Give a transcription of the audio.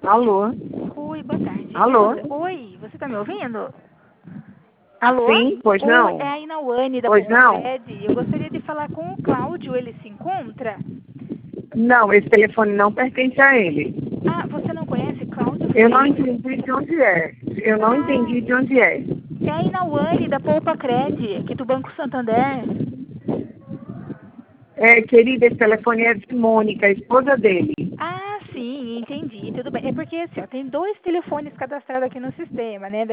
Alô? Oi, boa tarde. Alô? Oi, você tá me ouvindo? Alô? Sim, pois Oi, não? é a Inawane da Pois não? Poupa-Cred. Eu gostaria de falar com o Cláudio, ele se encontra? Não, esse telefone não pertence a ele. Ah, você não conhece Cláudio Eu não Freire? entendi de onde é. Eu não Ah, entendi de onde é. é a Inawane da Poupa-Cred, aqui do Banco Santander. Querida, esse telefone é de Mônica, a esposa dele. Ah, sim, entendi, tudo bem. É porque assim, ó, tem 2 telefones cadastrados aqui no sistema, né?